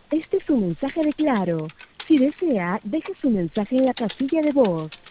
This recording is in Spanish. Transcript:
Este es un mensaje de Claro. Si desea, deje su mensaje en la casilla de voz.